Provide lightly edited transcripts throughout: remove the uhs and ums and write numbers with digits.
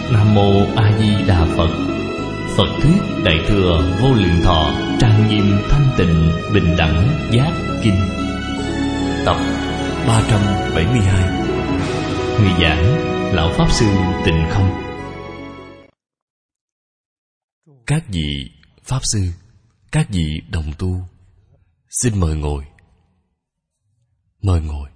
Nam Mô A Di Đà Phật. Phật thuyết Đại thừa Vô Lượng Thọ trang nghiêm thanh tịnh bình đẳng giác kinh. Tập 372. Người giảng Lão Pháp Sư Tịnh Không. Các vị Pháp Sư, các vị đồng tu, xin mời ngồi. Mời ngồi.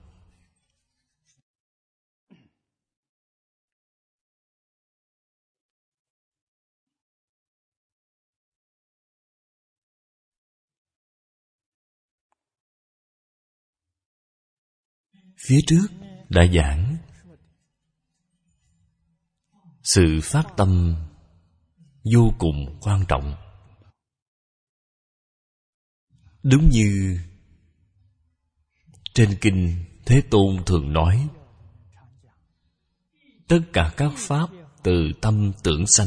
Phía trước đã giảng sự phát tâm vô cùng quan trọng. Đúng như trên kinh Thế Tôn thường nói, tất cả các pháp từ tâm tưởng sanh.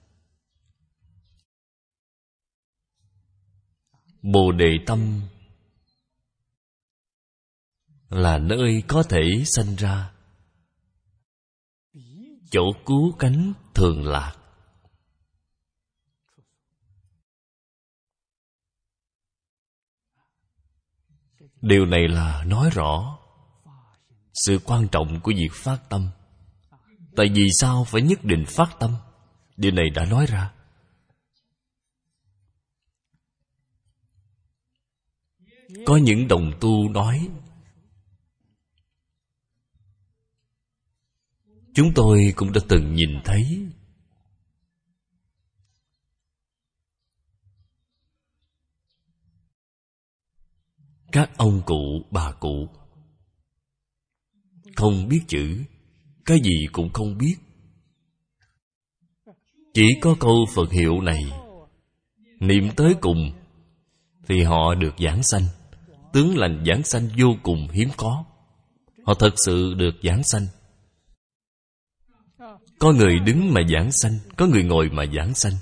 Bồ Đề tâm là nơi có thể sanh ra chỗ cứu cánh thường lạc. Điều này là nói rõ sự quan trọng của việc phát tâm. Tại vì sao phải nhất định phát tâm? Điều này đã nói ra. Có những đồng tu nói, chúng tôi cũng đã từng nhìn thấy các ông cụ, bà cụ không biết chữ, cái gì cũng không biết, chỉ có câu Phật hiệu này niệm tới cùng thì họ được giảng sanh. Tướng lành giảng sanh vô cùng hiếm có. Họ thật sự được giảng sanh. Có người đứng mà giảng sanh, có người ngồi mà giảng sanh.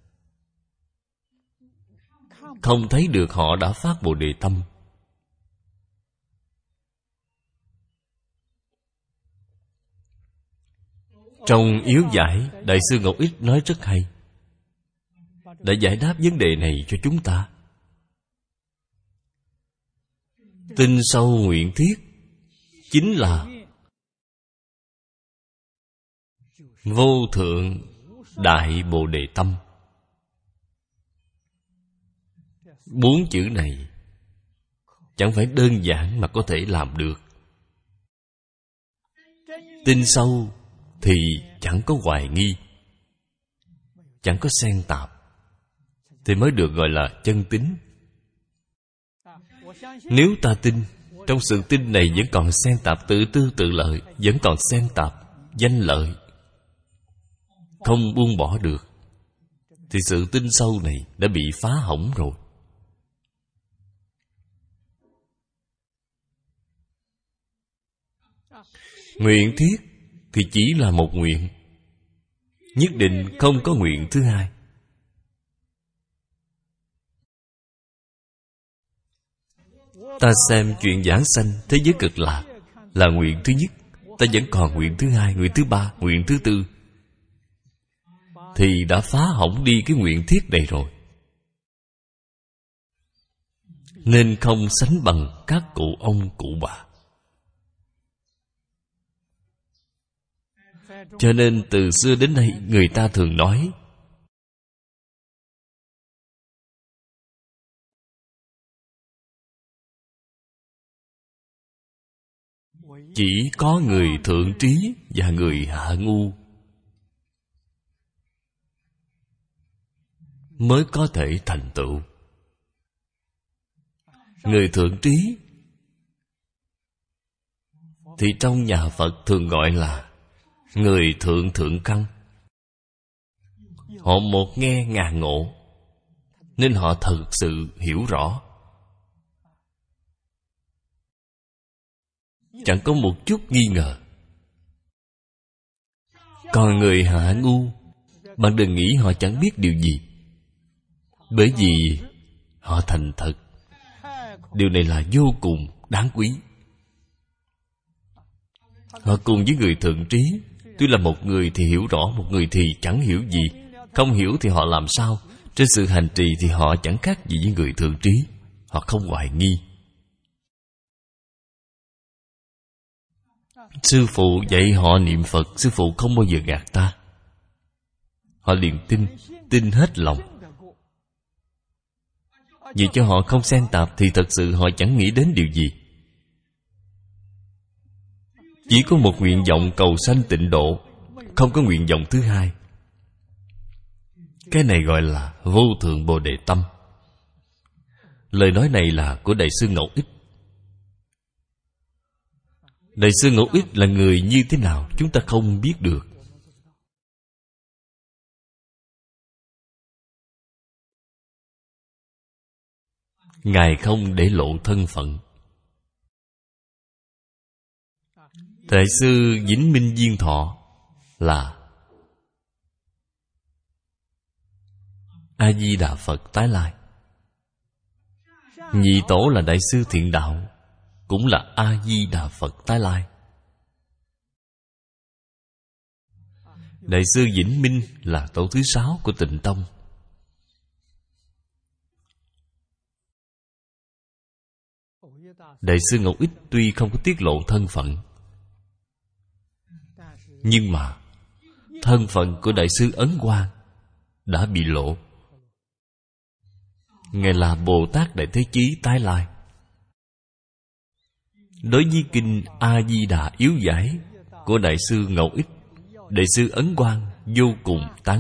Không thấy được họ đã phát Bồ Đề tâm. Trong yếu giải, Đại sư Ngọc Ích nói rất hay, đã giải đáp vấn đề này cho chúng ta. Tin sâu nguyện thiết chính là vô thượng đại Bồ Đề tâm. 4 chữ này chẳng phải đơn giản mà có thể làm được. Tin sâu thì chẳng có hoài nghi, chẳng có xen tạp, thì mới được gọi là chân tín. Nếu ta tin, trong sự tin này vẫn còn xen tạp tự tư tự lợi, vẫn còn xen tạp danh lợi, không buông bỏ được, thì sự tin sâu này đã bị phá hỏng rồi. Nguyện thiết thì chỉ là một nguyện, nhất định không có nguyện thứ hai. Ta xem chuyện giảng sanh thế giới cực lạc là nguyện thứ nhất, ta vẫn còn nguyện thứ hai, nguyện thứ ba, nguyện thứ tư, thì đã phá hỏng đi cái nguyện thiết này rồi. Nên không sánh bằng các cụ ông cụ bà. Cho nên từ xưa đến nay người ta thường nói, chỉ có người thượng trí và người hạ ngu mới có thể thành tựu. Người thượng trí thì trong nhà Phật thường gọi là người thượng thượng căn. Họ một nghe ngàn ngộ, nên họ thật sự hiểu rõ, chẳng có một chút nghi ngờ. Còn người hạ ngu, bạn đừng nghĩ họ chẳng biết điều gì, bởi vì họ thành thật. Điều này là vô cùng đáng quý. Họ cùng với người thượng trí Tuy là một người thì hiểu rõ, một người thì chẳng hiểu gì. Không hiểu thì họ làm sao? Trên sự hành trì thì họ chẳng khác gì với người thượng trí. Họ không hoài nghi. Sư phụ dạy họ niệm Phật, sư phụ không bao giờ gạt ta. Họ liền tin hết lòng. Vì cho họ không xen tạp thì thật sự họ chẳng nghĩ đến điều gì. Chỉ có một nguyện vọng cầu sanh tịnh độ, không có nguyện vọng thứ hai. Cái này gọi là vô thượng Bồ Đề tâm. Lời nói này là của Đại sư Ngẫu Ích. Đại sư Ngẫu Ích là người như thế nào chúng ta không biết được. Ngài không để lộ thân phận. Đại sư Vĩnh Minh Viên Thọ là A-di-đà Phật tái lai. Nhị tổ là Đại sư Thiện Đạo, cũng là A-di-đà Phật tái lai. Đại sư Vĩnh Minh là tổ thứ 6 của Tịnh Tông. Đại sư Ngẫu Ích tuy không có tiết lộ thân phận, nhưng mà thân phận của Đại sư Ấn Quang đã bị lộ. Ngài là Bồ Tát Đại Thế Chí tái lai. Đối với kinh A-di-đà yếu giải của Đại sư Ngẫu Ích, Đại sư Ấn Quang vô cùng tán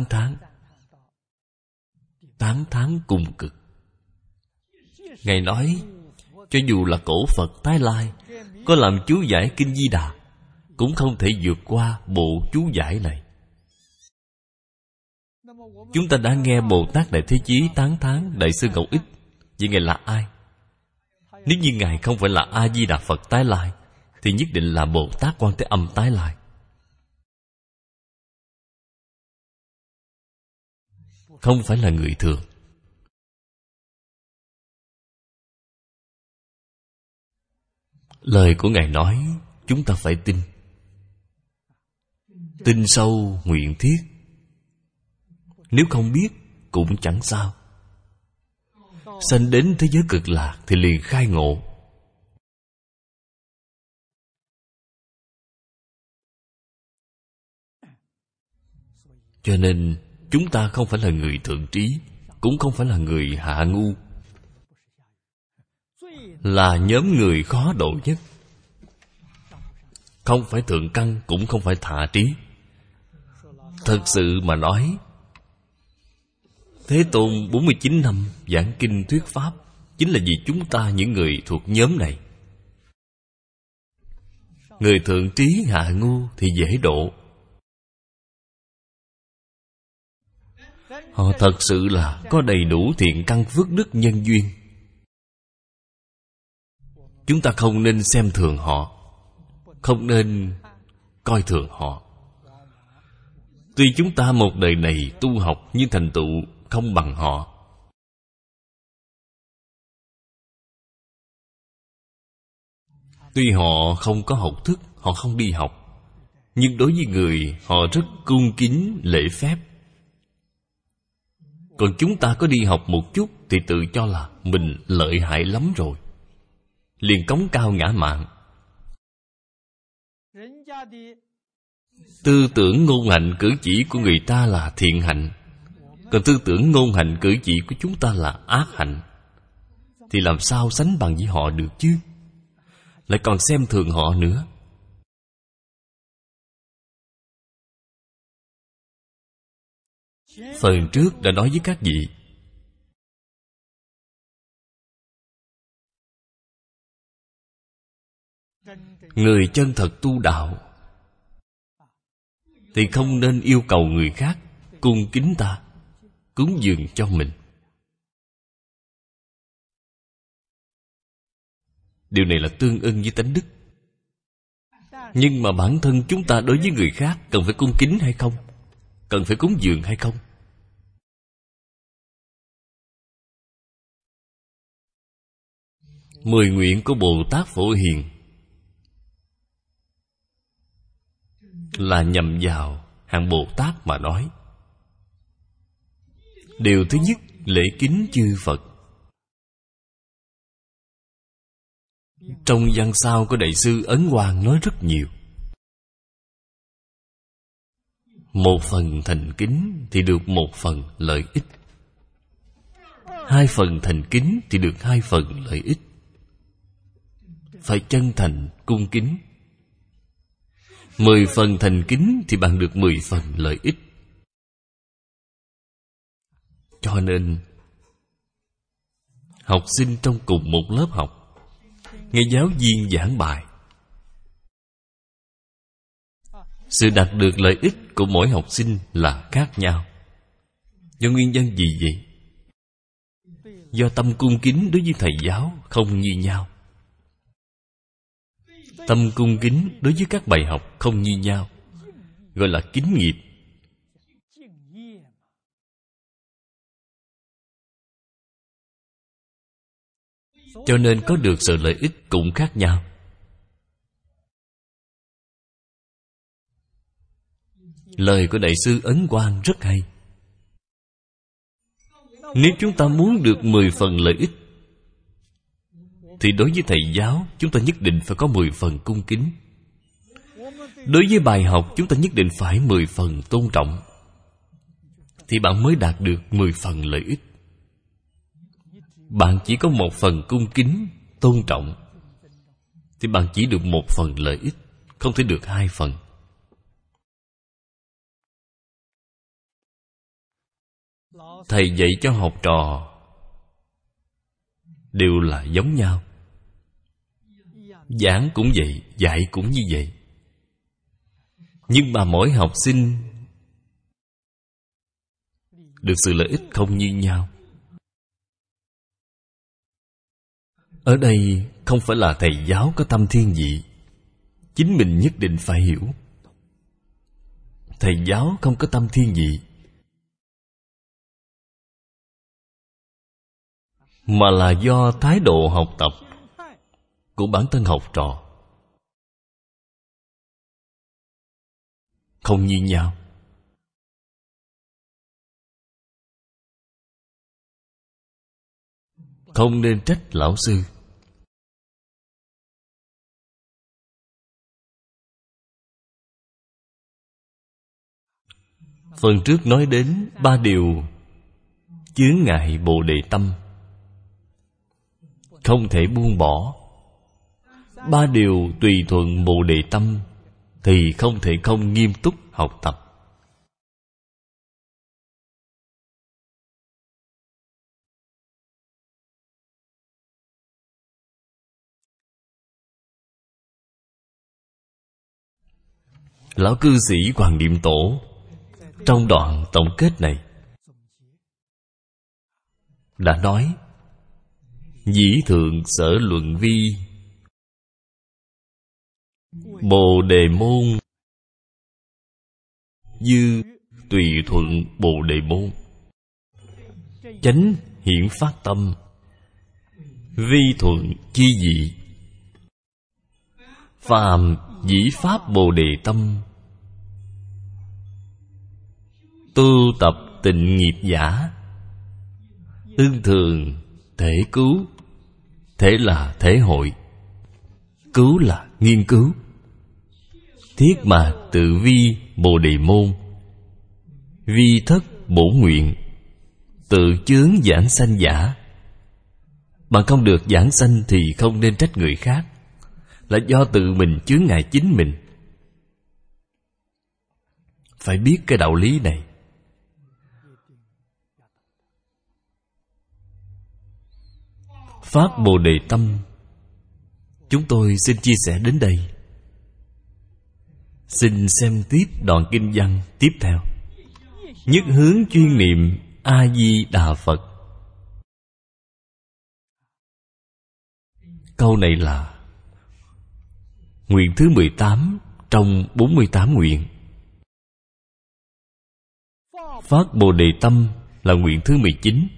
thán cùng cực. Ngài nói, cho dù là cổ Phật tái lai có làm chú giải kinh Di Đà, cũng không thể vượt qua bộ chú giải này. Chúng ta đã nghe Bồ Tát Đại Thế Chí tán thán Đại sư Ngẫu Ích. Vậy Ngài là ai? Nếu như Ngài không phải là A-di-đà Phật tái lai, thì nhất định là Bồ Tát Quan Thế Âm tái lai. Không phải là người thường. Lời của Ngài nói chúng ta phải tin. Tin sâu nguyện thiết. Nếu không biết cũng chẳng sao. Sanh đến thế giới cực lạc thì liền khai ngộ. Cho nên chúng ta không phải là người thượng trí, cũng không phải là người hạ ngu, là nhóm người khó độ nhất. Không phải thượng căn, cũng không phải hạ trí. Thật sự mà nói, Thế Tôn 49 năm giảng kinh thuyết pháp chính là vì chúng ta những người thuộc nhóm này. Người thượng trí hạ ngu thì dễ độ. Họ thật sự là có đầy đủ thiện căn phước đức nhân duyên. Chúng ta không nên xem thường họ, không nên coi thường họ. Tuy chúng ta một đời này tu học nhưng thành tựu không bằng họ. Tuy họ không có học thức, họ không đi học, nhưng đối với người họ rất cung kính lễ phép. Còn chúng ta có đi học một chút thì tự cho là mình lợi hại lắm rồi, liền cống cao ngã mạn. Tư tưởng ngôn hạnh cử chỉ của người ta là thiện hạnh, còn tư tưởng ngôn hạnh cử chỉ của chúng ta là ác hạnh, thì làm sao sánh bằng với họ được chứ? Lại còn xem thường họ nữa. Phần trước đã nói với các vị, người chân thật tu đạo thì không nên yêu cầu người khác cung kính ta, cúng dường cho mình. Điều này là tương ưng với tánh đức. Nhưng mà bản thân chúng ta đối với người khác cần phải cung kính hay không? Cần phải cúng dường hay không? Mười nguyện của Bồ Tát Phổ Hiền là nhằm vào hạng Bồ Tát mà nói. Điều thứ nhất, lễ kính chư Phật. Trong văn sao của Đại sư Ấn Quang nói rất nhiều. Một phần thành kính thì được một phần lợi ích. Hai phần thành kính thì được hai phần lợi ích. Phải chân thành, cung kính. 10 phần thành kính thì bạn được 10 phần lợi ích. Cho nên học sinh trong cùng một lớp học, nghe giáo viên giảng bài, sự đạt được lợi ích của mỗi học sinh là khác nhau. Do nguyên nhân gì vậy? Do tâm cung kính đối với thầy giáo không như nhau. Tâm cung kính đối với các bài học không như nhau, gọi là kính nghiệp. Cho nên có được sự lợi ích cũng khác nhau. Lời của Đại sư Ấn Quang rất hay. Nếu chúng ta muốn được 10 phần lợi ích, thì đối với thầy giáo chúng ta nhất định phải có 10 phần cung kính. Đối với bài học chúng ta nhất định phải 10 phần tôn trọng, thì bạn mới đạt được 10 phần lợi ích. Bạn chỉ có 1 phần cung kính, tôn trọng, thì bạn chỉ được 1 phần lợi ích, không thể được 2 phần. Thầy dạy cho học trò đều là giống nhau. Giảng cũng vậy, dạy cũng như vậy. Nhưng mà mỗi học sinh được sự lợi ích không như nhau. Ở đây không phải là thầy giáo có tâm thiên vị, chính mình nhất định phải hiểu. Thầy giáo không có tâm thiên vị, mà là do thái độ học tập của bản thân học trò không như nhau. Không nên trách lão sư. Phần trước nói đến 3 điều chướng ngại Bồ Đề tâm, không thể buông bỏ. 3 điều tùy thuận Bồ Đề tâm thì không thể không nghiêm túc học tập. Lão cư sĩ Hoàng Niệm Tổ trong đoạn tổng kết này đã nói: dĩ thượng sở luận vi, Bồ Đề môn dư tùy thuận Bồ Đề môn, chánh hiển phát tâm, vi thuận chi dị, phàm dĩ pháp Bồ Đề tâm, tu tập tịnh nghiệp giả, tương thường thể cứu. Thể là thể hội, cứu là nghiên cứu. Thiết mà tự vi Bồ Đề môn, vi thất bổ nguyện, tự chướng giảng sanh giả. Bạn không được giảng sanh thì không nên trách người khác, là do tự mình chướng ngại chính mình. Phải biết cái đạo lý này. Pháp Bồ Đề tâm chúng tôi xin chia sẻ đến đây. Xin xem tiếp đoạn kinh văn tiếp theo. Nhất hướng chuyên niệm A Di Đà Phật. Câu này là nguyện thứ 18 trong 48 nguyện. Phát Bồ Đề tâm là nguyện thứ 19.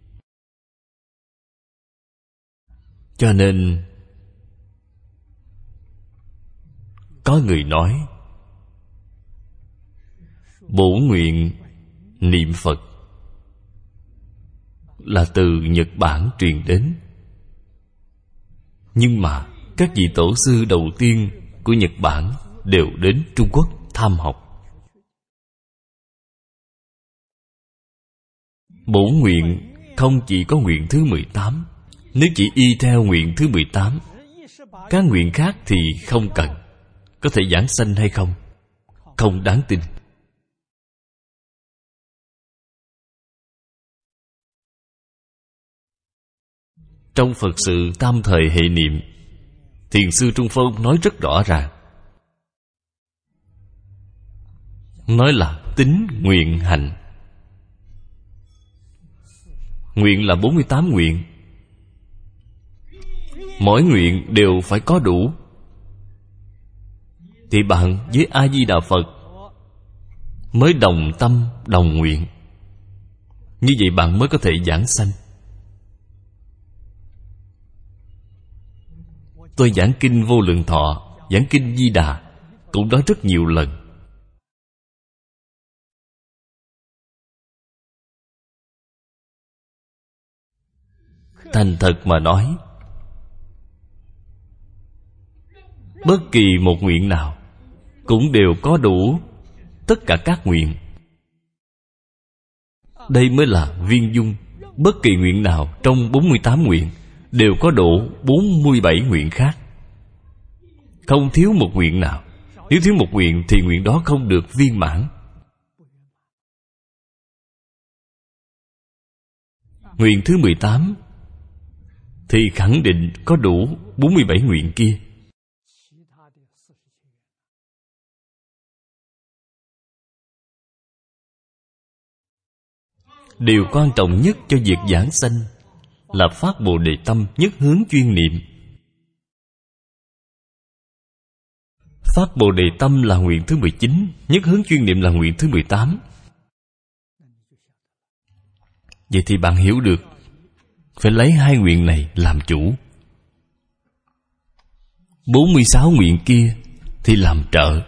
Cho nên có người nói bổ nguyện niệm Phật là từ Nhật Bản truyền đến. Nhưng mà các vị tổ sư đầu tiên của Nhật Bản đều đến Trung Quốc tham học. Bổ nguyện không chỉ có nguyện thứ 18. Nếu chỉ y theo nguyện thứ 18, các nguyện khác thì không cần. Có thể giảng sanh hay không? Không đáng tin. Trong Phật sự tam thời hệ niệm, Thiền sư Trung Phong nói rất rõ ràng. Nói là tín nguyện hành. Nguyện là 48 nguyện. Mỗi nguyện đều phải có đủ, thì bạn với A-di-đà Phật mới đồng tâm đồng nguyện. Như vậy bạn mới có thể giảng sanh. Tôi giảng kinh Vô Lượng Thọ, giảng kinh Di Đà cũng nói rất nhiều lần. Thành thật mà nói, bất kỳ một nguyện nào cũng đều có đủ tất cả các nguyện. Đây mới là viên dung. Bất kỳ nguyện nào trong 48 nguyện đều có đủ 47 nguyện khác, không thiếu một nguyện nào. Nếu thiếu một nguyện thì nguyện đó không được viên mãn. Nguyện thứ 18 thì khẳng định có đủ 47 nguyện kia. Điều quan trọng nhất cho việc giảng sanh là phát Bồ Đề tâm, nhất hướng chuyên niệm. Phát Bồ Đề tâm là nguyện thứ 19, nhất hướng chuyên niệm là nguyện thứ 18. Vậy thì bạn hiểu được, phải lấy hai nguyện này làm chủ. 46 nguyện kia thì làm trợ.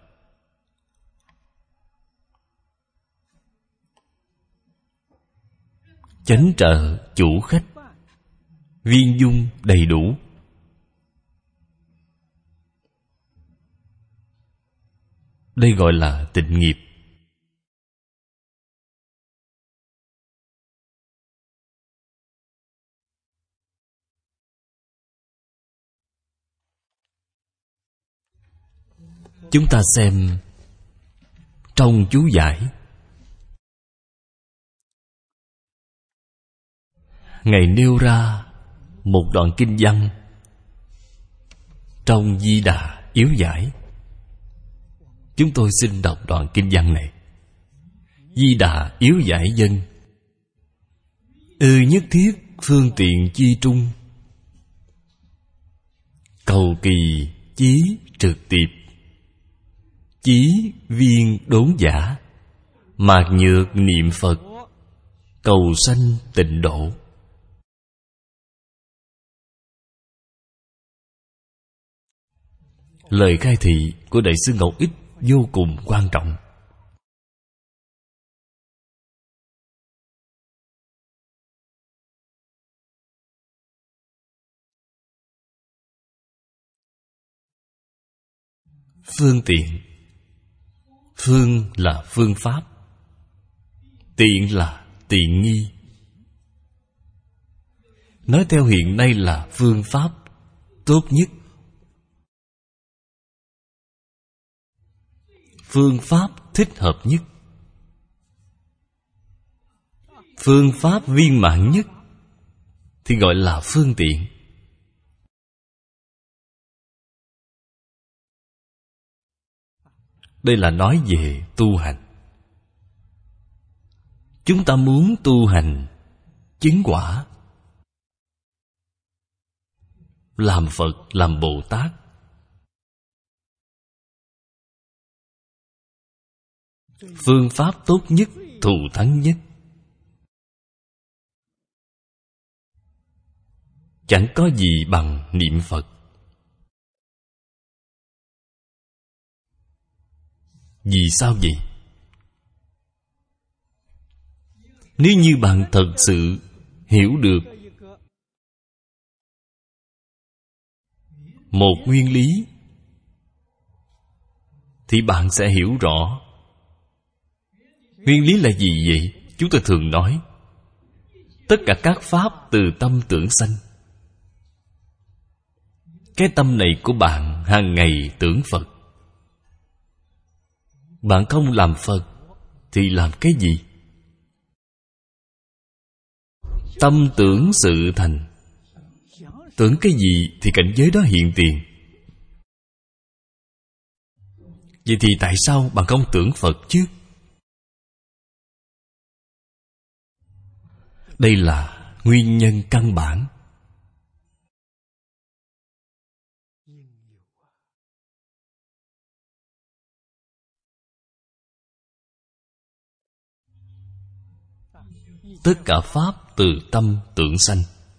Chánh trợ chủ khách, viên dung đầy đủ. Đây gọi là tịnh nghiệp. Chúng ta xem trong chú giải, Ngài nêu ra một đoạn kinh văn trong Di Đà Yếu Giải. Chúng tôi xin đọc đoạn kinh văn này. Di Đà Yếu Giải Dân: ư nhất thiết phương tiện chi trung, cầu kỳ chí trực tiệp, chí viên đốn giả, mạc nhược niệm Phật, cầu sanh tịnh độ. Lời khai thị của Đại sư Ngọc Ích vô cùng quan trọng. Phương tiện. Phương là phương pháp, tiện là tiện nghi. Nói theo hiện nay là phương pháp tốt nhất, phương pháp thích hợp nhất, phương pháp viên mãn nhất thì gọi là phương tiện. Đây là nói về tu hành. Chúng ta muốn tu hành chứng quả, làm Phật, làm Bồ Tát, phương pháp tốt nhất, thù thắng nhất, chẳng có gì bằng niệm Phật. Vì sao vậy? Nếu như bạn thật sự hiểu được một nguyên lý, thì bạn sẽ hiểu rõ. Nguyên lý là gì vậy? Chúng tôi thường nói, tất cả các pháp từ tâm tưởng sanh. Cái tâm này của bạn hàng ngày tưởng Phật. Bạn không làm Phật thì làm cái gì? Tâm tưởng sự thành. Tưởng cái gì thì cảnh giới đó hiện tiền. Vậy thì tại sao bạn không tưởng Phật chứ? Đây là nguyên nhân căn bản. Tất cả pháp từ tâm tưởng sanh.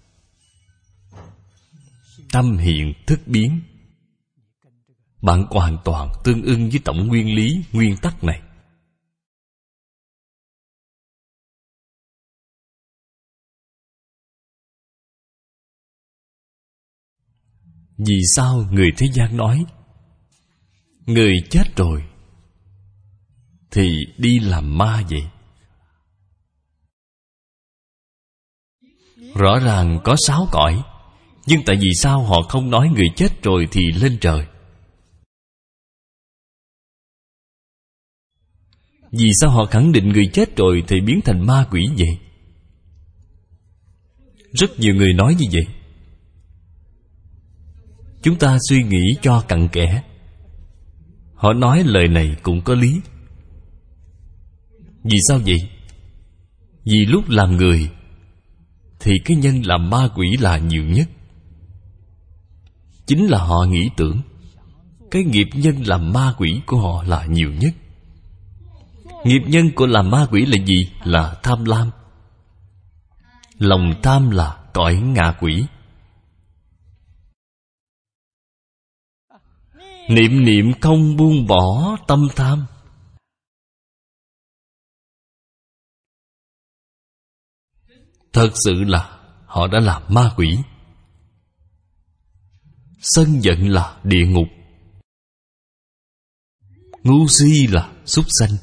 Tâm hiện thức biến. Bạn hoàn toàn tương ưng với tổng nguyên lý, nguyên tắc này. Vì sao người thế gian nói người chết rồi thì đi làm ma vậy? Rõ ràng có 6 cõi, nhưng tại vì sao họ không nói người chết rồi thì lên trời? Vì sao họ khẳng định người chết rồi thì biến thành ma quỷ vậy? Rất nhiều người nói như vậy. Chúng ta suy nghĩ cho cặn kẽ. Họ nói lời này cũng có lý. Vì sao vậy? Vì lúc làm người thì cái nhân làm ma quỷ là nhiều nhất. Chính là họ nghĩ tưởng. Cái nghiệp nhân làm ma quỷ của họ là nhiều nhất. Nghiệp nhân của làm ma quỷ là gì? Là tham lam. Lòng tham là cõi ngạ quỷ. Niệm niệm không buông bỏ tâm tham. Thật sự là họ đã làm ma quỷ. Sân giận là địa ngục. Ngu si là súc sanh.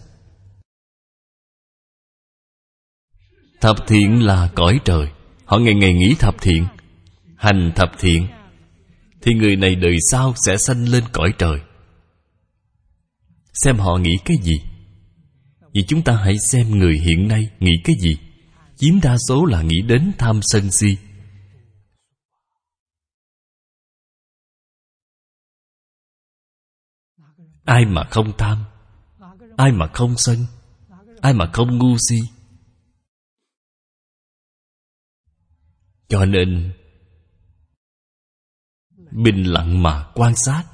Thập thiện là cõi trời. Họ ngày ngày nghĩ thập thiện, hành thập thiện, thì người này đời sau sẽ sanh lên cõi trời. Xem họ nghĩ cái gì. Vì chúng ta hãy xem người hiện nay nghĩ cái gì. Chiếm đa số là nghĩ đến tham sân si. Ai mà không tham? Ai mà không sân? Ai mà không ngu si? Cho nên bình lặng mà quan sát,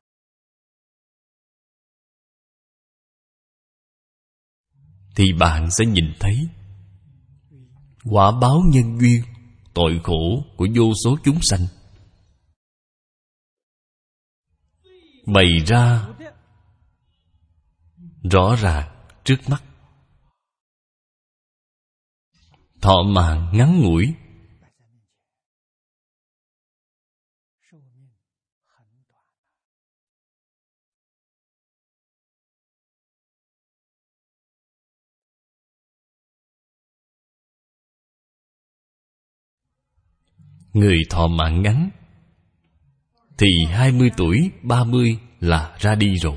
thì bạn sẽ nhìn thấy quả báo nhân duyên, tội khổ của vô số chúng sanh bày ra rõ ràng trước mắt. Thọ mạng ngắn ngủi, người thọ mạng ngắn thì 20 tuổi, 30 là ra đi rồi.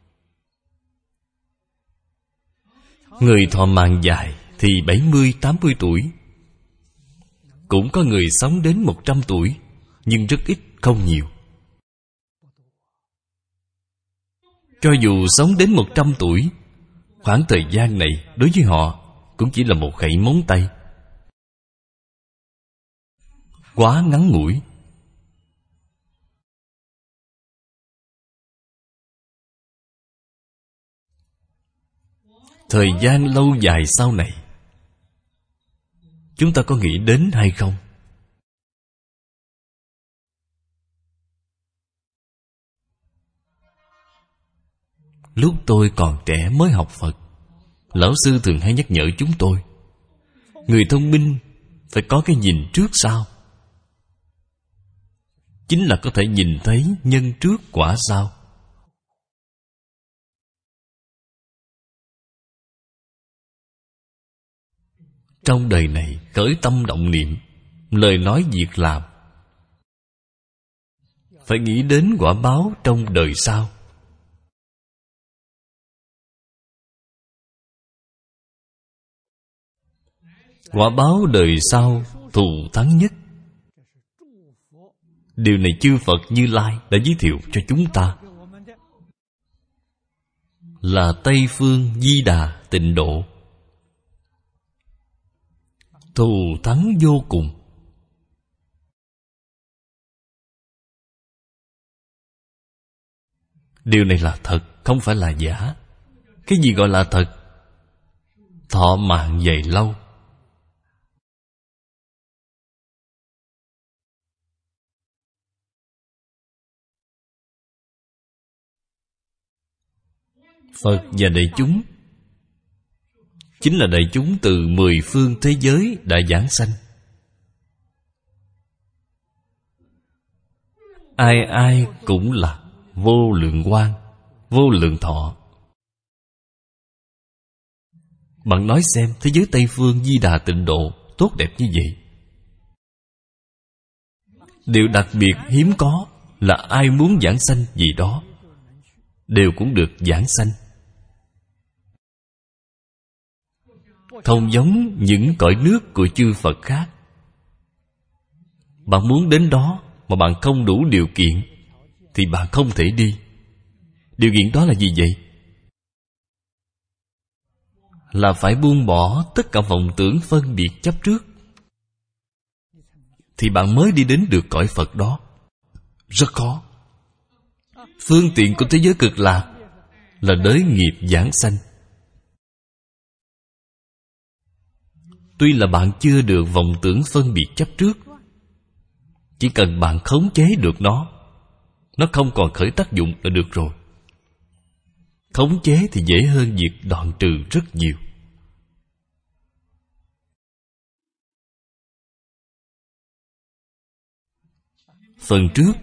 Người thọ mạng dài thì 70, 80 tuổi. Cũng có người sống đến 100 tuổi, nhưng rất ít, không nhiều. Cho dù sống đến 100 tuổi, khoảng thời gian này đối với họ cũng chỉ là một khẩy móng tay, quá ngắn ngủi. Thời gian lâu dài sau này, chúng ta có nghĩ đến hay không? Lúc tôi còn trẻ mới học Phật, lão sư thường hay nhắc nhở chúng tôi, Người thông minh phải có cái nhìn trước sau, chính là có thể nhìn thấy nhân trước quả sau. Trong đời này khởi tâm động niệm, lời nói việc làm, phải nghĩ đến quả báo trong đời sau. Quả báo đời sau thù thắng nhất. Điều này chư Phật Như Lai đã giới thiệu cho chúng ta, là Tây Phương Di Đà Tịnh Độ. Thù thắng vô cùng. Điều này là thật, không phải là giả. Cái gì gọi là thật? Thọ mạng dày lâu. Phật và đại chúng chính là đại chúng từ 10 phương thế giới đã giảng sanh. Ai ai cũng là vô lượng quang, vô lượng thọ. Bạn nói xem, thế giới Tây Phương Di Đà Tịnh Độ tốt đẹp như vậy. Điều đặc biệt hiếm có là ai muốn giảng sanh gì đó đều cũng được giảng sanh. Không giống những cõi nước của chư Phật khác. Bạn muốn đến đó mà bạn không đủ điều kiện thì bạn không thể đi. Điều kiện đó là gì vậy? Là phải buông bỏ tất cả vọng tưởng phân biệt chấp trước, thì bạn mới đi đến được cõi Phật đó. Rất khó. Phương tiện của thế giới cực lạc là đới nghiệp giảng sanh. Tuy là bạn chưa được vọng tưởng phân biệt chấp trước, chỉ cần bạn khống chế được nó không còn khởi tác dụng là được rồi. Khống chế thì dễ hơn việc đoạn trừ rất nhiều. Phần trước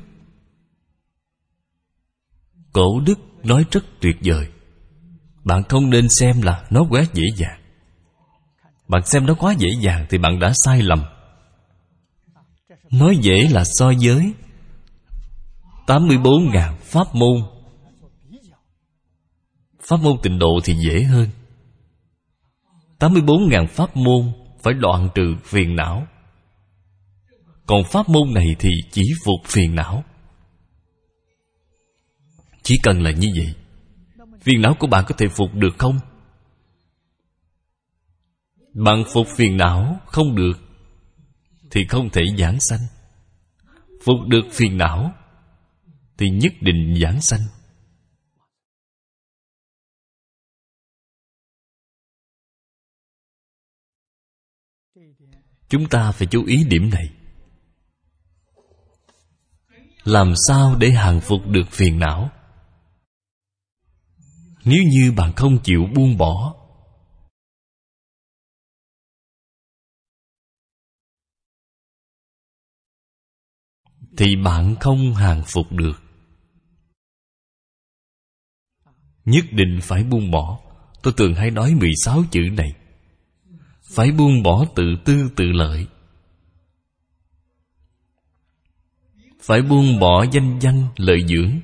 Cổ đức nói rất tuyệt vời. Bạn không nên xem là nó quá dễ dàng. Bạn xem nó quá dễ dàng thì bạn đã sai lầm. Nói dễ là so với 84.000 pháp môn. Pháp môn Tịnh Độ thì dễ hơn. 84.000 pháp môn phải đoạn trừ phiền não. Còn pháp môn này thì chỉ phục phiền não. Chỉ cần là như vậy. Phiền não của bạn có thể phục được không? Bạn phục phiền não không được thì không thể giảng sanh. Phục được phiền não thì nhất định giảng sanh. Chúng ta phải chú ý điểm này. Làm sao để hàng phục được phiền não? Nếu như bạn không chịu buông bỏ, thì bạn không hàng phục được. Nhất định phải buông bỏ. Tôi thường hay nói 16 chữ này. Phải buông bỏ tự tư tự lợi. Phải buông bỏ danh văn lợi dưỡng.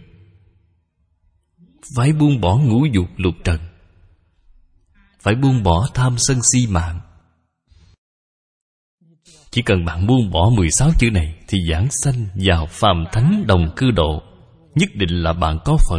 Phải buông bỏ ngũ dục lục trần. Phải buông bỏ tham sân si mạng. Chỉ cần bạn buông bỏ 16 chữ này thì giảng sanh vào phàm thánh đồng cư độ. Nhất định là bạn có phần.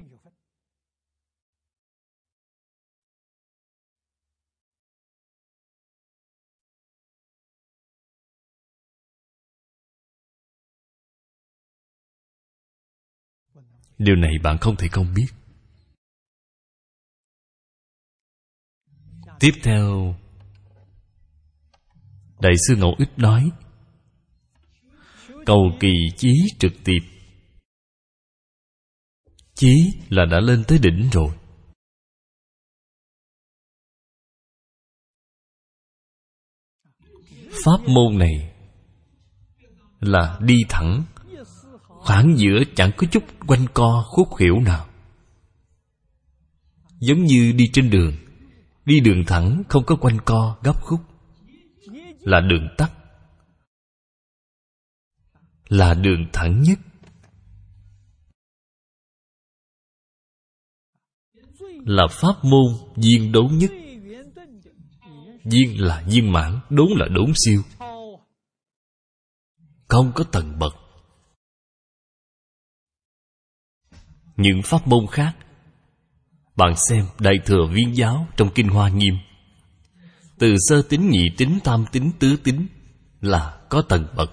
Điều này bạn không thể không biết. Tiếp theo, Đại sư Ngẫu Ích nói: cầu kỳ chí trực tiếp. Chí là đã lên tới đỉnh rồi. Pháp môn này là đi thẳng, khoảng giữa chẳng có chút quanh co khúc khuỷu nào. Giống như đi trên đường, đi đường thẳng không có quanh co gấp khúc, là đường tắt, là đường thẳng nhất. Là pháp môn viên đốn nhất. Viên là viên mãn, đốn là đốn siêu, không có tầng bậc. Những pháp môn khác, bạn xem Đại Thừa Viên Giáo trong Kinh Hoa Nghiêm, từ sơ tín, nhị tín, tam tín, tứ tín là có tầng bậc.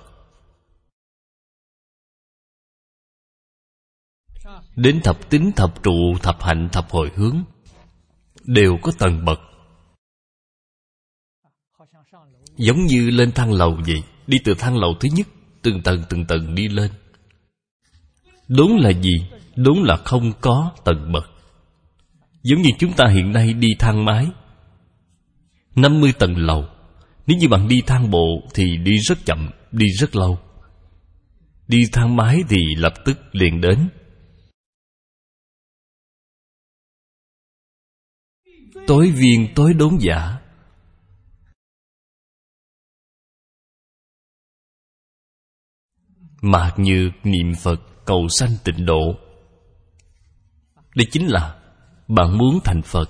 Đến thập tín, thập trụ, thập hạnh, thập hồi hướng đều có tầng bậc. Giống như lên thang lầu vậy, đi từ thang lầu thứ nhất, từng tầng đi lên. Đốn là gì? Đốn là không có tầng bậc. Giống như chúng ta hiện nay đi thang máy 50 tầng lầu. Nếu như bạn đi thang bộ thì đi rất chậm, đi rất lâu. Đi thang máy thì lập tức liền đến. Tối viên tối đốn giả. Mạc nhược niệm Phật cầu sanh tịnh độ. Đây chính là bạn muốn thành Phật,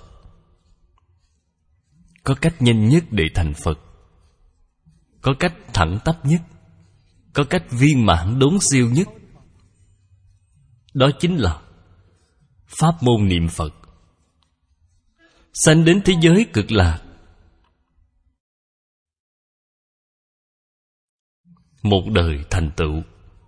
có cách nhanh nhất để thành Phật, có cách thẳng tắp nhất, có cách viên mãn đốn siêu nhất. Đó chính là pháp môn niệm Phật. Sanh đến thế giới cực lạc, một đời thành tựu.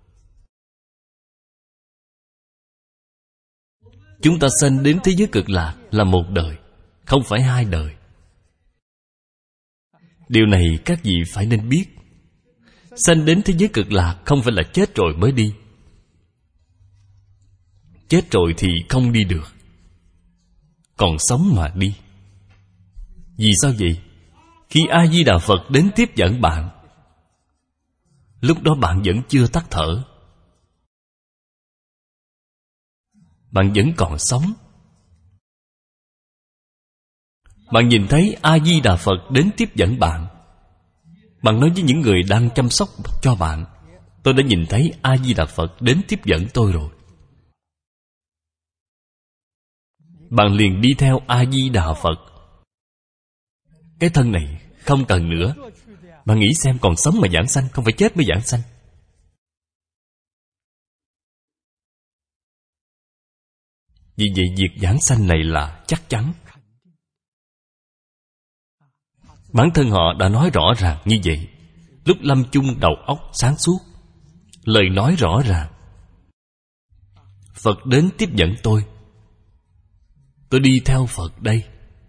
Chúng ta sanh đến thế giới cực lạc là một đời, không phải hai đời. Điều này các vị phải nên biết. Sanh đến thế giới cực lạc không phải là chết rồi mới đi. Chết rồi thì không đi được, còn sống mà đi. Vì sao vậy? Khi A-di-đà Phật đến tiếp dẫn bạn, lúc đó bạn vẫn chưa tắt thở, bạn vẫn còn sống. Bạn nhìn thấy A-di-đà Phật đến tiếp dẫn bạn, bạn nói với những người đang chăm sóc cho bạn: tôi đã nhìn thấy A-di-đà Phật đến tiếp dẫn tôi rồi. Bạn liền đi theo A-di-đà Phật. Cái thân này không cần nữa. Bạn nghĩ xem, còn sống mà giảng sanh, không phải chết mới giảng sanh. Vì vậy việc giảng sanh này là chắc chắn. Bản thân họ đã nói rõ ràng như vậy. Lúc lâm chung đầu óc sáng suốt, lời nói rõ ràng. Phật đến tiếp dẫn tôi đi theo Phật đây.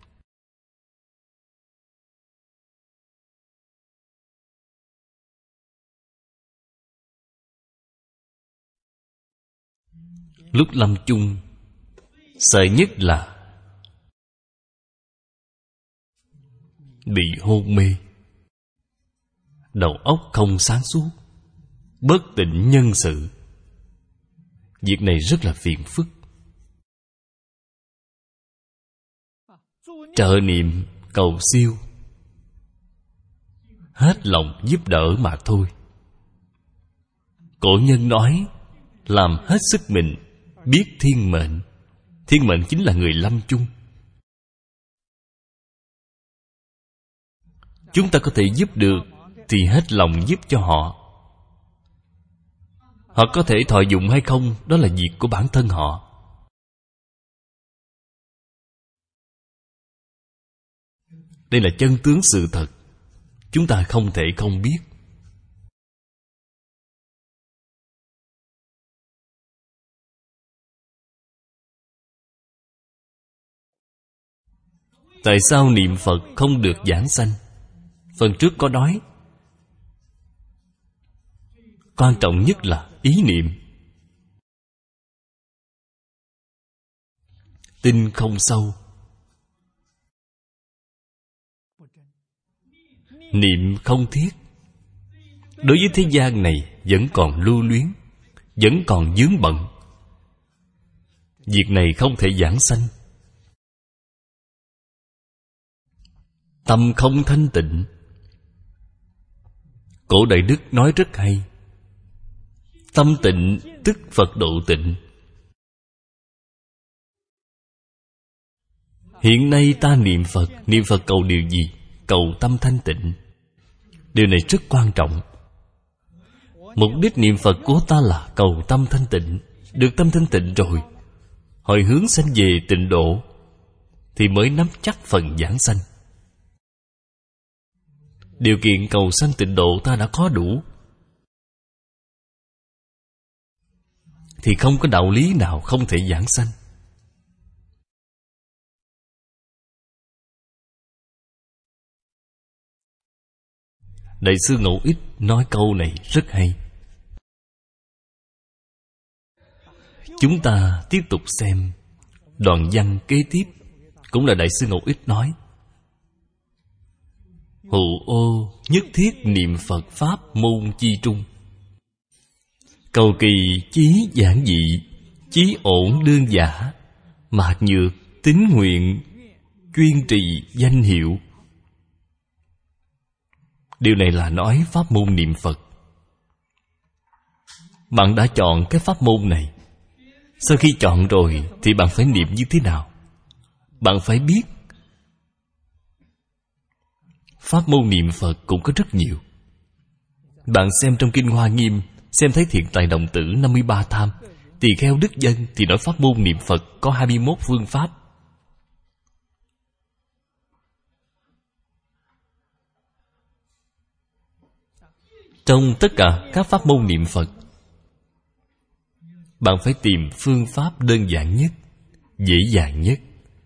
Lúc lâm chung, sợ nhất là bị hôn mê, đầu óc không sáng suốt, bất tỉnh nhân sự. Việc này rất là phiền phức. Trợ niệm cầu siêu, hết lòng giúp đỡ mà thôi. Cổ nhân nói: làm hết sức mình, biết thiên mệnh. Thiên mệnh chính là người lâm chung. Chúng ta có thể giúp được thì hết lòng giúp cho họ. Họ có thể thọ dụng hay không, đó là việc của bản thân họ. Đây là chân tướng sự thật, chúng ta không thể không biết. Tại sao niệm Phật không được giảng sanh? Phần trước có nói, quan trọng nhất là ý niệm. Tin không sâu, niệm không thiết, đối với thế gian này vẫn còn lưu luyến, vẫn còn vướng bận. Việc này không thể giảng sanh. Tâm không thanh tịnh. Cổ Đại Đức nói rất hay: tâm tịnh tức Phật độ tịnh. Hiện nay ta niệm Phật cầu điều gì? Cầu tâm thanh tịnh. Điều này rất quan trọng. Mục đích niệm Phật của ta là cầu tâm thanh tịnh. Được tâm thanh tịnh rồi, hồi hướng sanh về tịnh độ, thì mới nắm chắc phần giảng sanh. Điều kiện cầu sanh tịnh độ ta đã có đủ, thì không có đạo lý nào không thể giảng sanh. Đại sư Ngẫu Ích nói câu này rất hay. Chúng ta tiếp tục xem đoạn văn kế tiếp, cũng là Đại sư Ngẫu Ích nói: hữu ô nhất thiết niệm Phật Pháp môn chi trung, cầu kỳ chí giản dị, chí ổn đơn giả, mạc nhược tín nguyện, chuyên trì danh hiệu. Điều này là nói pháp môn niệm Phật. Bạn đã chọn cái pháp môn này. Sau khi chọn rồi thì bạn phải niệm như thế nào? Bạn phải biết. Pháp môn niệm Phật cũng có rất nhiều. Bạn xem trong Kinh Hoa Nghiêm, xem thấy Thiện Tài Đồng Tử 53 tham, Tỳ Kheo Đức Dân thì nói pháp môn niệm Phật có 21 phương pháp. Trong tất cả các pháp môn niệm Phật, bạn phải tìm phương pháp đơn giản nhất, dễ dàng nhất,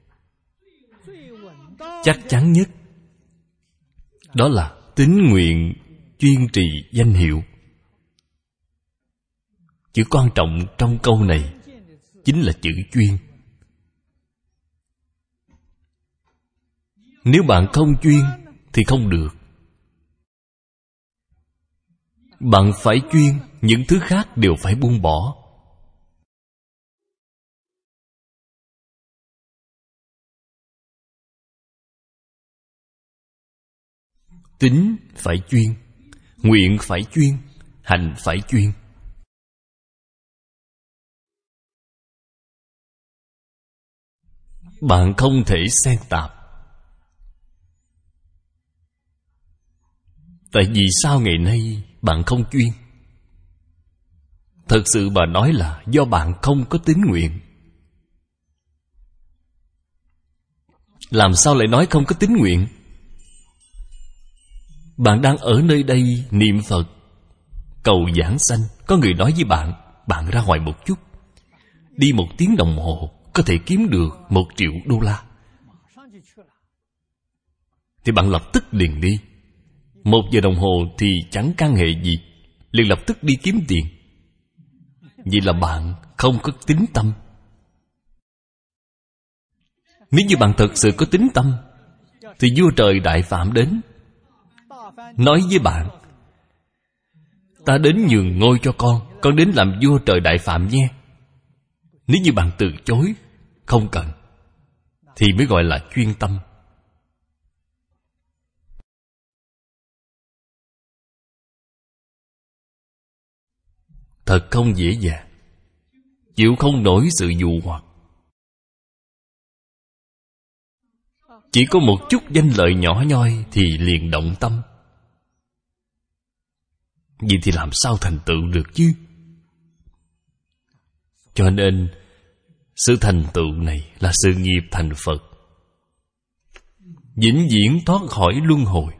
chắc chắn nhất. Đó là tín nguyện, chuyên trì danh hiệu. Chữ quan trọng trong câu này chính là chữ chuyên. Nếu bạn không chuyên thì không được. Bạn phải chuyên, những thứ khác đều phải buông bỏ. Tín phải chuyên, nguyện phải chuyên, hành phải chuyên. Bạn không thể xen tạp. Tại vì sao ngày nay bạn không chuyên? Thật sự bà nói là do bạn không có tín nguyện. Làm sao lại nói không có tín nguyện? Bạn đang ở nơi đây niệm Phật, cầu giảng sanh. Có người nói với bạn: bạn ra ngoài một chút, đi 1 tiếng đồng hồ có thể kiếm được 1 triệu đô la. Thì bạn lập tức liền đi. 1 giờ đồng hồ thì chẳng can hệ gì, liền lập tức đi kiếm tiền. Vậy là bạn không có tín tâm. Nếu như bạn thật sự có tín tâm, thì vua trời Đại Phạm đến, nói với bạn: ta đến nhường ngôi cho con đến làm vua trời Đại Phạm nhé. Nếu như bạn từ chối, không cần, thì mới gọi là chuyên tâm. Thật không dễ dàng, chịu không nổi sự dụ hoặc. Chỉ có một chút danh lợi nhỏ nhoi thì liền động tâm. Vậy thì làm sao thành tựu được chứ? Cho nên sự thành tựu này là sự nghiệp thành Phật, vĩnh viễn thoát khỏi luân hồi.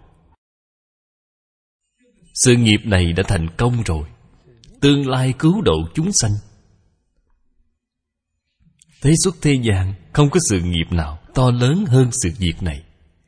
Sự nghiệp này đã thành công rồi, tương lai cứu độ chúng sanh. Thế xuất thế gian không có sự nghiệp nào to lớn hơn sự việc này.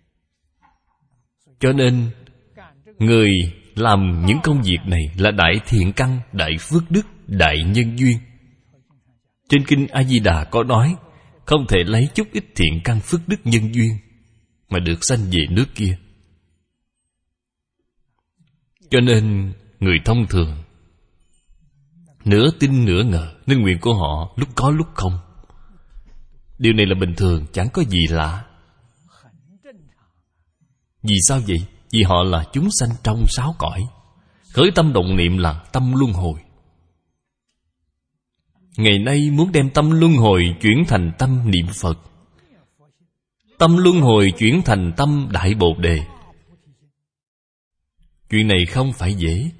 Cho nên người làm những công việc này là đại thiện căn, đại phước đức, đại nhân duyên. Trên Kinh A Di Đà có nói, không thể lấy chút ít thiện căn phước đức nhân duyên mà được sanh về nước kia. Cho nên người thông thường. Nửa tin nửa ngờ, nên nguyện của họ lúc có lúc không. Điều này là bình thường, chẳng có gì lạ. Vì sao vậy? Vì họ là chúng sanh trong 6 cõi. Khởi tâm động niệm là tâm luân hồi. Ngày nay muốn đem tâm luân hồi chuyển thành tâm niệm Phật, tâm luân hồi chuyển thành tâm Đại Bồ Đề. Chuyện này không phải dễ.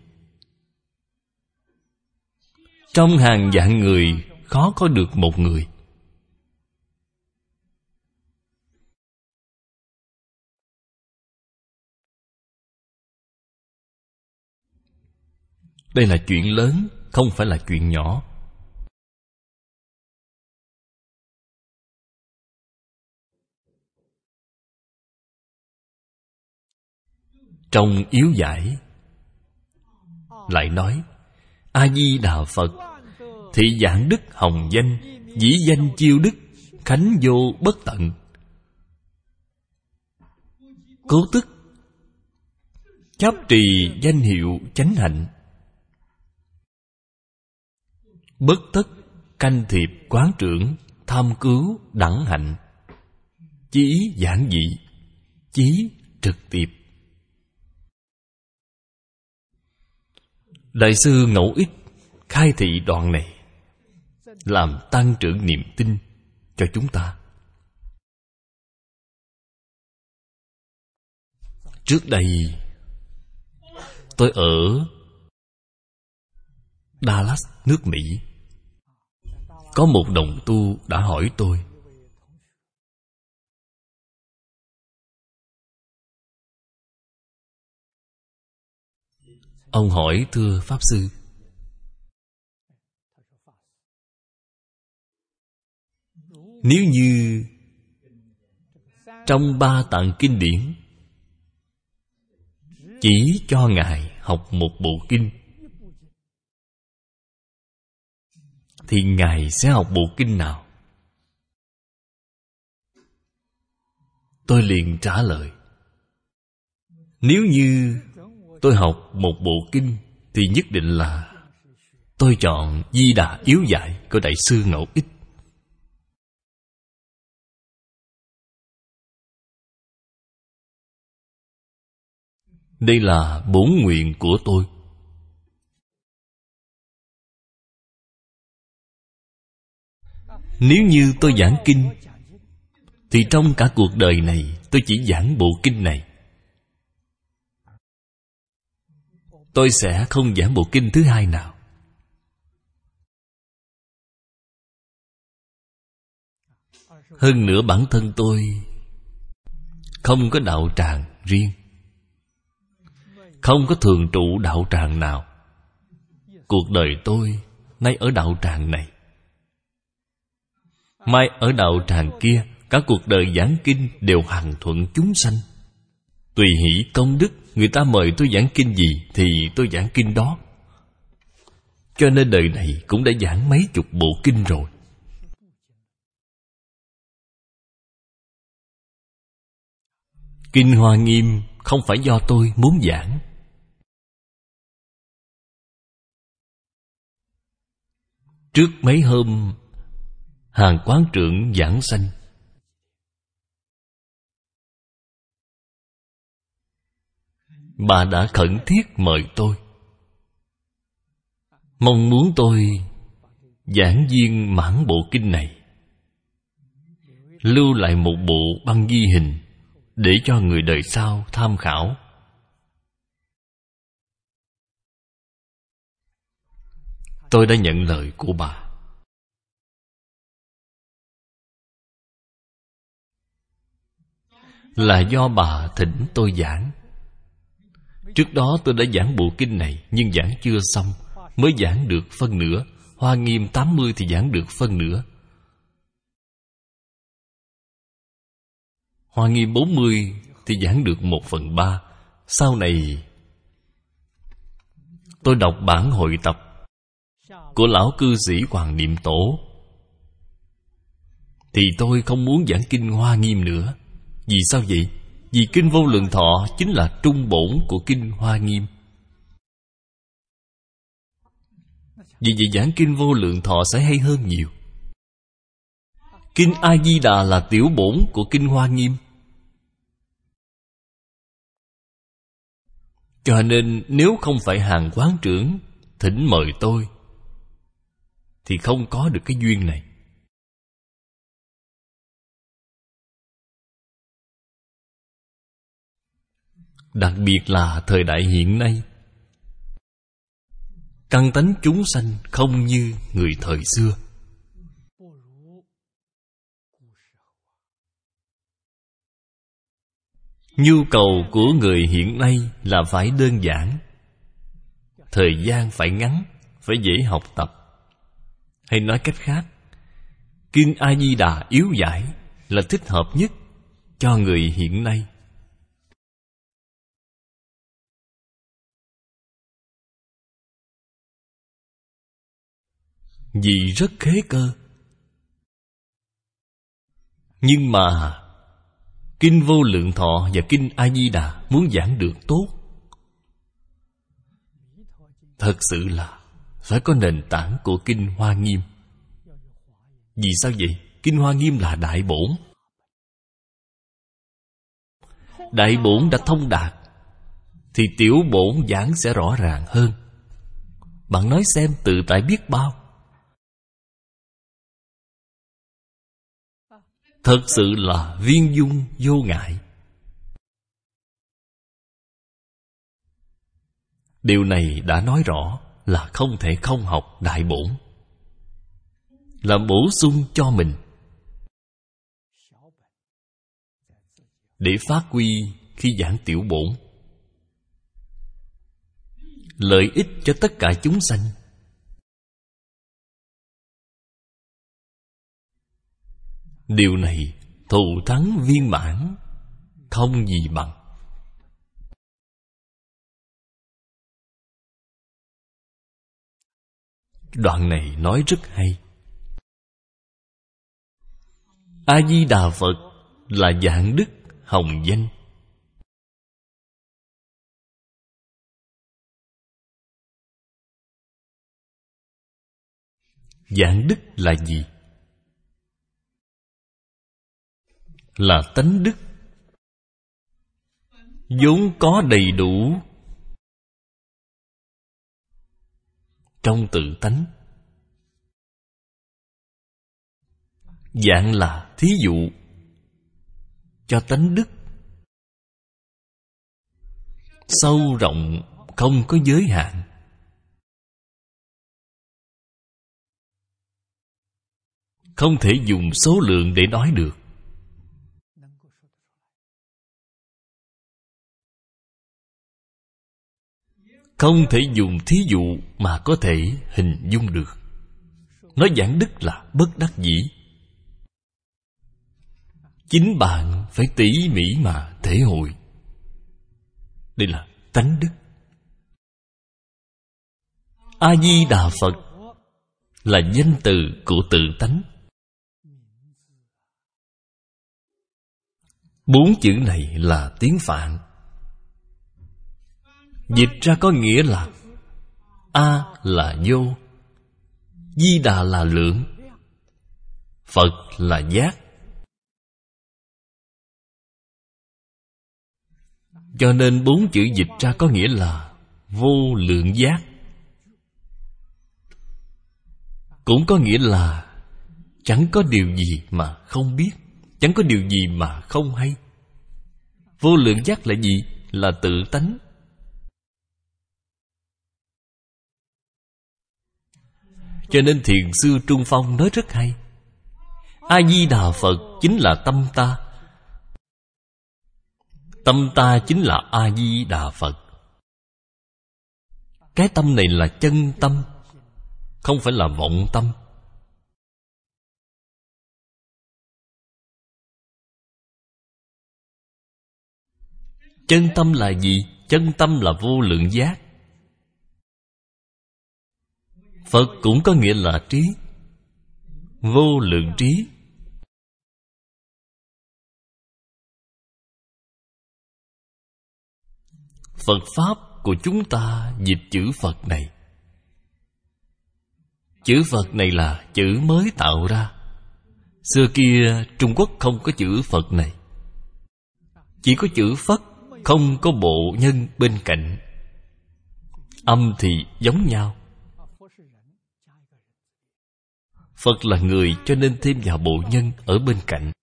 Trong hàng vạn người khó có được một người. Đây là chuyện lớn, không phải là chuyện nhỏ. Trong yếu giải lại nói: A-di-đà Phật, thị giảng đức hồng danh, dĩ danh chiêu đức, khánh vô bất tận. Cố tức chấp trì danh hiệu chánh hạnh, bất tất canh thiệp quán trưởng, tham cứu đẳng hạnh, chí ý giản dị, chí trực tiếp. Đại sư Ngẫu Ích khai thị đoạn này làm tăng trưởng niềm tin cho chúng ta. Trước đây tôi ở Dallas, nước Mỹ. Có một đồng tu đã hỏi tôi: ông hỏi, thưa Pháp Sư, nếu như trong 3 tạng kinh điển chỉ cho Ngài học một bộ kinh, thì Ngài sẽ học bộ kinh nào? Tôi liền trả lời: nếu như tôi học một bộ kinh thì nhất định là tôi chọn Di Đà Yếu Giải của Đại sư Ngẫu Ích. Đây là bổn nguyện của tôi. Nếu như tôi giảng kinh thì trong cả cuộc đời này tôi chỉ giảng bộ kinh này. Tôi sẽ không giảng bộ kinh thứ hai nào. Hơn nữa bản thân tôi không có đạo tràng riêng, không có thường trụ đạo tràng nào. Cuộc đời tôi nay ở đạo tràng này, mai ở đạo tràng kia. Cả cuộc đời giảng kinh đều hằng thuận chúng sanh, tùy hỷ công đức. Người ta mời tôi giảng kinh gì thì tôi giảng kinh đó. Cho nên đời này cũng đã giảng mấy chục bộ kinh rồi. Kinh Hoa Nghiêm không phải do tôi muốn giảng. Trước mấy hôm Hàng quán trưởng giảng sanh, bà đã khẩn thiết mời tôi, mong muốn tôi giảng viên mãn bộ kinh này, lưu lại một bộ băng ghi hình để cho người đời sau tham khảo. Tôi đã nhận lời của bà. Là do bà thỉnh tôi giảng. Trước đó tôi đã giảng bộ kinh này, nhưng giảng chưa xong, mới giảng được phân nửa. Hoa Nghiêm 80 thì giảng được phân nửa. Hoa Nghiêm 40 thì giảng được 1/3. Sau này tôi đọc bản hội tập của lão cư sĩ Hoàng Niệm Tổ, thì tôi không muốn giảng kinh Hoa Nghiêm nữa. Vì sao vậy? Vì kinh Vô Lượng Thọ chính là trung bổn của kinh Hoa Nghiêm. Vì vậy giảng Kinh Vô Lượng Thọ sẽ hay hơn nhiều. Kinh A Di Đà là tiểu bổn của Kinh Hoa Nghiêm. Cho nên nếu không phải hàng quán trưởng thỉnh mời tôi thì không có được cái duyên này. Đặc biệt là thời đại hiện nay, căn tánh chúng sanh không như người thời xưa. Nhu cầu của người hiện nay là phải đơn giản, thời gian phải ngắn, phải dễ học tập. Hay nói cách khác, Kinh A Di Đà yếu giải là thích hợp nhất cho người hiện nay. Vì rất khế cơ. Nhưng mà Kinh Vô Lượng Thọ và Kinh A Di Đà muốn giảng được tốt, thật sự là phải có nền tảng của Kinh Hoa Nghiêm. Vì sao vậy? Kinh Hoa Nghiêm là đại bổn. Đại bổn đã thông đạt thì tiểu bổn giảng sẽ rõ ràng hơn. Bạn nói xem, tự tại biết bao. Thật sự là viên dung vô ngại. Điều này đã nói rõ là không thể không học đại bổn, là bổ sung cho mình để phát huy khi giảng tiểu bổn, lợi ích cho tất cả chúng sanh. Điều này thù thắng viên mãn, không gì bằng. Đoạn này nói rất hay. A Di Đà Phật là dạng đức hồng danh. Dạng đức là gì? Là tánh đức vốn có đầy đủ trong tự tánh. Dạng là thí dụ cho tánh đức sâu rộng, không có giới hạn. Không thể dùng số lượng để nói được. Không thể dùng thí dụ mà có thể hình dung được. Nói giảng đức là bất đắc dĩ. Chính bạn phải tỉ mỉ mà thể hội. Đây là tánh đức. A Di Đà Phật là danh từ của tự tánh. 4 chữ này là tiếng Phạn. Dịch ra có nghĩa là A là vô, Di Đà là lượng, Phật là giác. Cho nên 4 chữ dịch ra có nghĩa là vô lượng giác. Cũng có nghĩa là chẳng có điều gì mà không biết, chẳng có điều gì mà không hay. Vô lượng giác là gì? Là tự tánh. Cho nên Thiền sư Trung Phong nói rất hay. A Di Đà Phật chính là tâm ta. Tâm ta chính là A Di Đà Phật. Cái tâm này là chân tâm, không phải là vọng tâm. Chân tâm là gì? Chân tâm là vô lượng giác. Phật cũng có nghĩa là trí, vô lượng trí. Phật Pháp của chúng ta dịch chữ Phật này Chữ Phật này là chữ mới tạo ra. Xưa kia Trung Quốc không có chữ Phật này. Chỉ có chữ Phất, không có bộ nhân bên cạnh. Âm thì giống nhau. Phật là người cho nên thêm vào bộ nhân ở bên cạnh.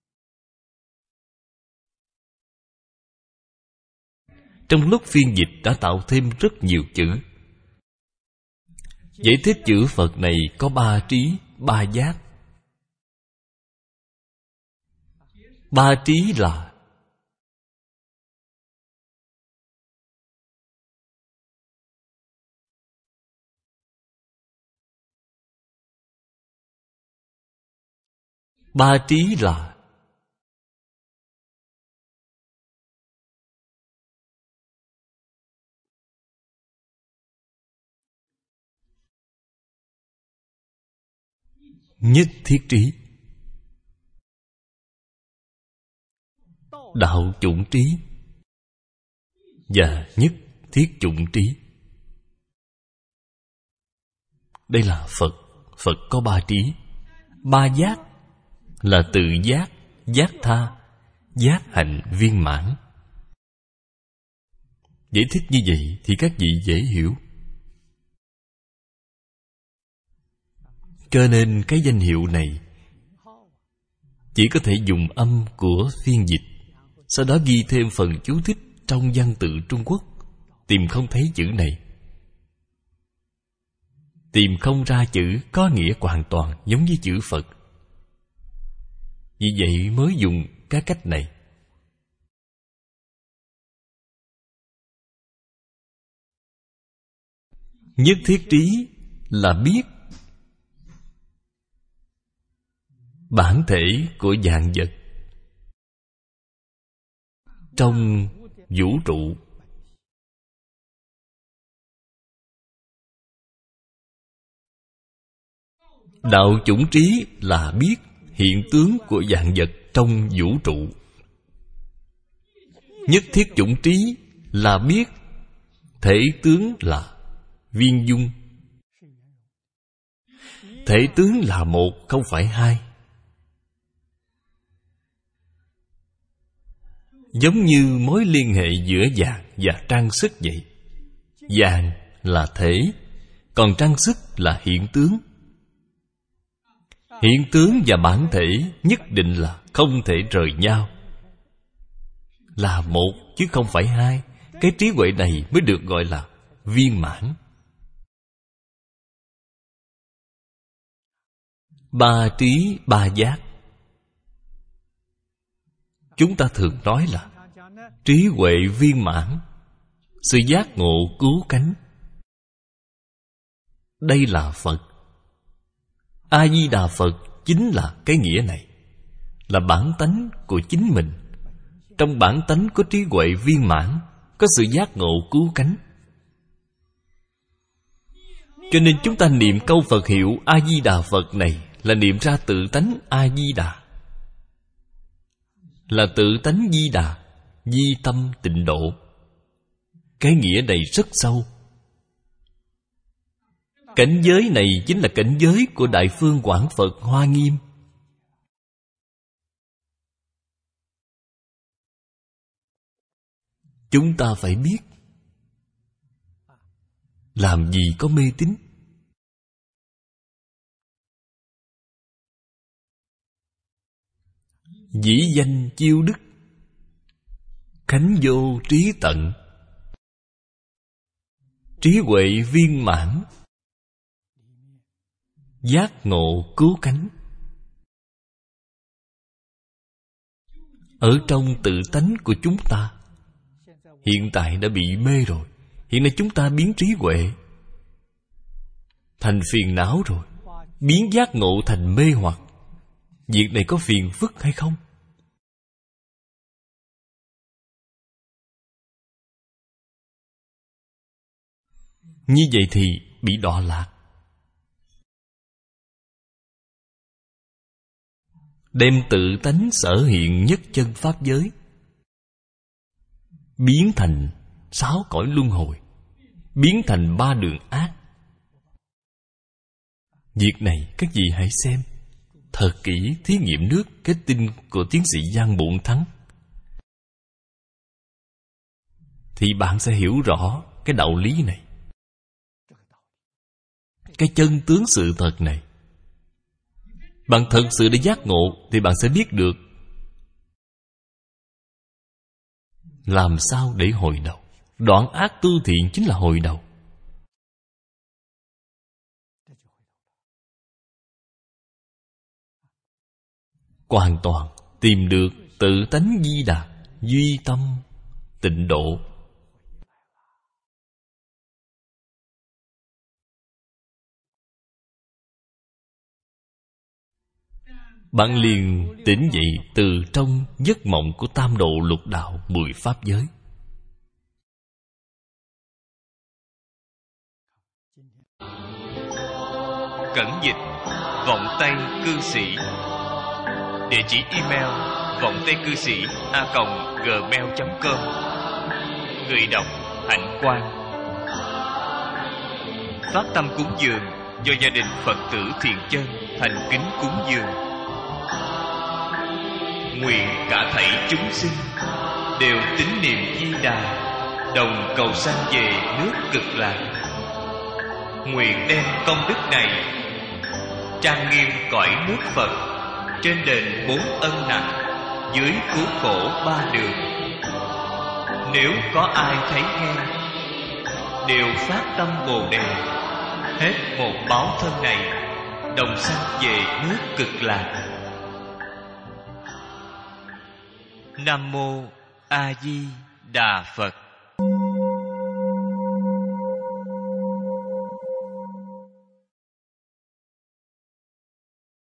Trong lúc phiên dịch đã tạo thêm rất nhiều chữ. Giải thích chữ Phật này có 3 trí, 3 giác. 3 trí là nhất thiết trí, đạo chủng trí và nhất thiết chủng trí. Đây là Phật. Phật có 3 trí. 3 giác là tự giác, giác tha, giác hạnh viên mãn. Giải thích như vậy thì các vị dễ hiểu. Cho nên cái danh hiệu này chỉ có thể dùng âm của phiên dịch, sau đó ghi thêm phần chú thích trong văn tự Trung Quốc. Tìm không thấy chữ này, tìm không ra chữ có nghĩa hoàn toàn giống với chữ Phật. Vì vậy mới dùng các cách này. Nhất thiết trí là biết bản thể của vạn vật trong vũ trụ. Đạo chủng trí là biết hiện tướng của vạn vật trong vũ trụ. Nhất thiết chủng trí là biết thể tướng là viên dung. Thể tướng là một, không phải hai. Giống như mối liên hệ giữa vàng và trang sức vậy. Vàng là thể, còn trang sức là hiện tướng. Hiện tướng và bản thể nhất định là không thể rời nhau, là một chứ không phải hai. Cái trí huệ này mới được gọi là viên mãn. 3 trí 3 giác. Chúng ta thường nói là trí huệ viên mãn, sự giác ngộ cứu cánh. Đây là Phật. A-di-đà Phật chính là cái nghĩa này, là bản tánh của chính mình. Trong bản tánh có trí huệ viên mãn, có sự giác ngộ cứu cánh. Cho nên chúng ta niệm câu Phật hiệu A-di-đà Phật này là niệm ra tự tánh A-di-đà, là tự tánh di đà, di tâm tịnh độ. Cái nghĩa này rất sâu. Cảnh giới này chính là cảnh giới của Đại Phương Quảng Phật Hoa Nghiêm. Chúng ta phải biết, làm gì có mê tín. Dĩ danh chiêu đức, khánh vô trí tận. Trí huệ viên mãn, giác ngộ cứu cánh. Ở trong tự tánh của chúng ta hiện tại đã bị mê rồi. Hiện nay chúng ta biến trí huệ thành phiền não rồi, biến giác ngộ thành mê hoặc. Việc này có phiền phức hay không? Như vậy thì bị đọa lạc. Đem tự tánh sở hiện nhất chân pháp giới biến thành 6 cõi luân hồi, biến thành 3 đường ác. Việc này các vị hãy xem thật kỹ thí nghiệm nước kết tinh của tiến sĩ Giang Bộn Thắng, thì bạn sẽ hiểu rõ cái đạo lý này, cái chân tướng sự thật này. Bạn thật sự đã giác ngộ thì bạn sẽ biết được làm sao để hồi đầu. Đoạn ác tu thiện chính là hồi đầu. Hoàn toàn tìm được tự tánh Di Đà, duy tâm tịnh độ. Bạn liền tỉnh dậy từ trong giấc mộng của tam độ lục đạo 10 pháp giới. Cẩn dịch Vọng Tây Cư Sĩ. Địa chỉ email vongtaicư sĩ@gmail.com. Người đọc Hạnh Quang. Phát tâm cúng dường do gia đình Phật tử Thiện Chân thành kính cúng dường. Nguyện cả thảy chúng sinh đều tín niệm Di Đà, đồng cầu sanh về nước Cực Lạc. Nguyện đem công đức này trang nghiêm cõi nước Phật, trên đền 4 ân nặng, dưới cứu khổ 3 đường. Nếu có ai thấy nghe, đều phát tâm Bồ Đề, hết một báo thân này, đồng sanh về nước Cực Lạc. Nam mô A Di Đà Phật.